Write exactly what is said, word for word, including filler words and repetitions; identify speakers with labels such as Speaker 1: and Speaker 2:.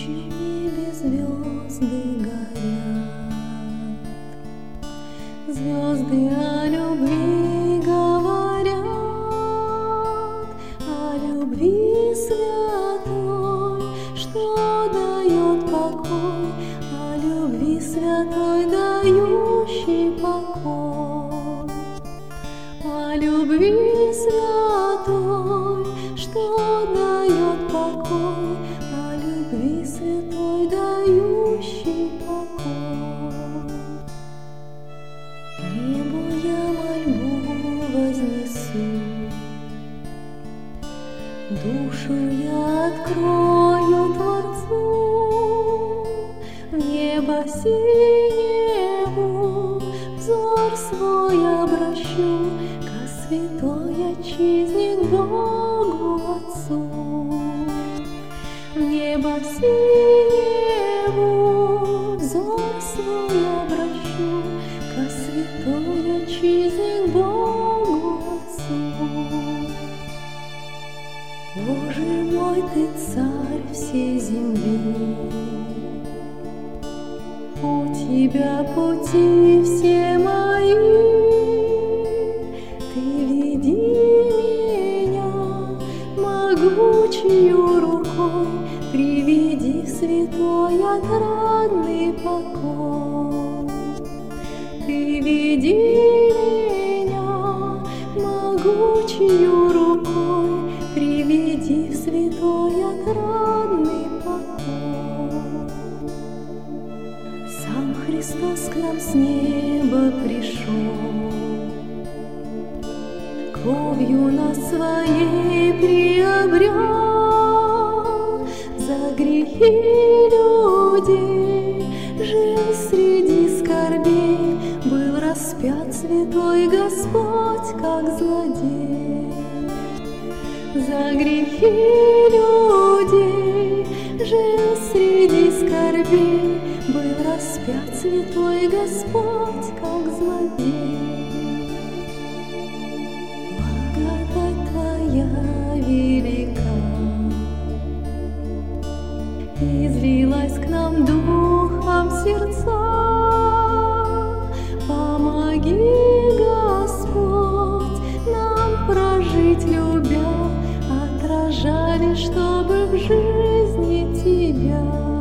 Speaker 1: Ночью в небе звезды горят, звезды о любви говорят, о любви святой, что дает покой, о любви святой, дающей покой, о любви святой, что дает покой, о любви святой, дающей покой. К небу я мольбу вознесу, душу я открою Творцу, в небо синеву взор свой обращу, ко святой отчизне, к Богу Отцу. В небо синеву взор свой обращу, ко святой отчизне, к Богу Отцу. Боже мой, Ты царь всей земли, у Тебя пути все мои, Ты веди меня могучею рукой, приведи в святой отрадный покой. Ты веди меня могучею рукой, приведи в святой отрадный покой. Сам Христос к нам с неба пришел, кровью нас своей приобрел, за грехи людей жил среди скорбей, был распят святой Господь, как злодей. За грехи людей жил среди скорбей, был распят святой Господь, как злодей. Благодать Твоя велика, излилась к нам духом сердца. Помоги, Господь, нам прожить любя, отражали, чтобы в жизни Тебя.